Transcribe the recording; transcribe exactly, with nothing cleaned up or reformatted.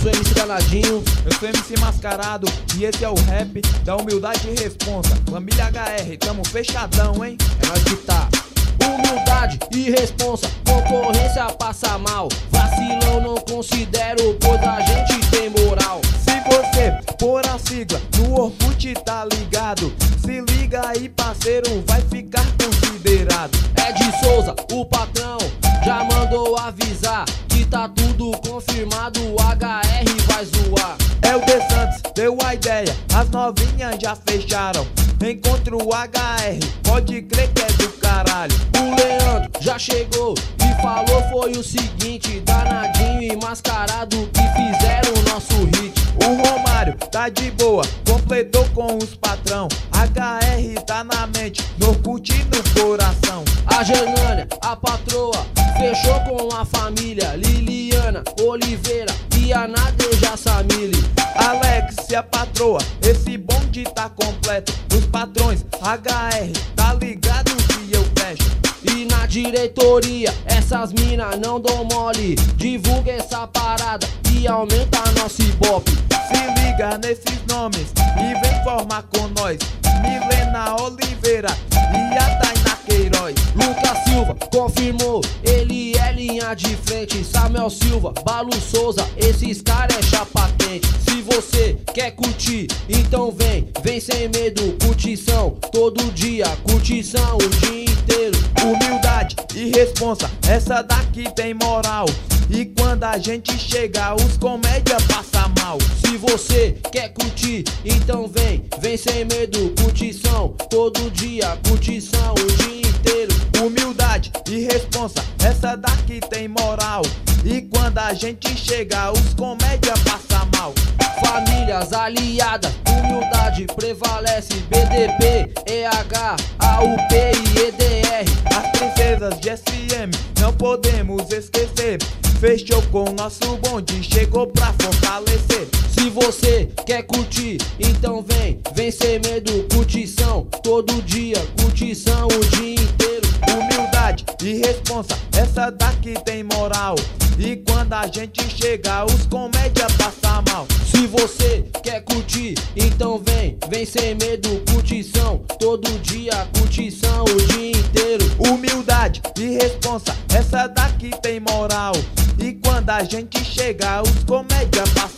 sou M C Danadinho. Eu sou M C Mascarado e esse é o rap da humildade e responsa. Família H R, tamo fechadão, hein? É nós que tá. Humildade e responsa, concorrência passa mal. Vacilão não considero, pois a gente tem moral. Se você pôr a sigla no Orkut, tá ligado? Se liga aí, parceiro, vai ficar considerado. Ed Souza, o patrão, já mandou avisar que tá tudo confirmado, o H R vai zoar. É o De Santos, deu a ideia, as novinhas já fecharam. Encontro o H R, pode crer que é do caralho. O Leandro já chegou e falou foi o seguinte: Danadinho e Mascarado que fizeram o nosso hit. O Romário tá de boa, completou com os patrão. H R tá na mente, no Orkut e no coração. A Janânia, a patroa, fechou com a família Liliana, Oliveira e a Nadeja Samili. Alex e a patroa, esse bonde tá completo. Os patrões H R, tá ligado que eu fecho. E na diretoria, essas mina não dão mole. Divulga essa parada e aumenta nosso ibope. Se liga nesses nomes e vem formar com nós. Milena Oliveira e a Tainá Queiroz. Lucas Silva confirmou, ele é linha de frente. Samuel Silva, Balu Souza, esses caras é chapa quente. Se você quer curtir, então vem, vem sem medo. Curtição todo dia, curtição o dia inteiro. Humildade e responsa, essa daqui tem moral. E quando a gente chega, os comédia passa mal. Se você quer curtir, então vem, vem sem medo. Curtição todo dia, curtição o dia inteiro. Humildade e responsa, essa daqui tem moral. E quando a gente chega, os comédia passa mal. Famílias aliadas, humildade prevalece. B D P, E H, A U P e E D R. As princesas de S M, não podemos esquecer. Fechou com nosso bonde, chegou pra fortalecer. Se você quer curtir, então vem, vem sem medo. Curtição todo dia, curtição o dia inteiro. Humildade e responsa, essa daqui tem moral. E quando a gente chega, os comédia passa mal. Se você quer curtir, então vem, vem sem medo. Curtição todo dia, curtição o dia inteiro. Humildade e responsa, essa daqui tem moral. E quando a gente chega, os comédia passa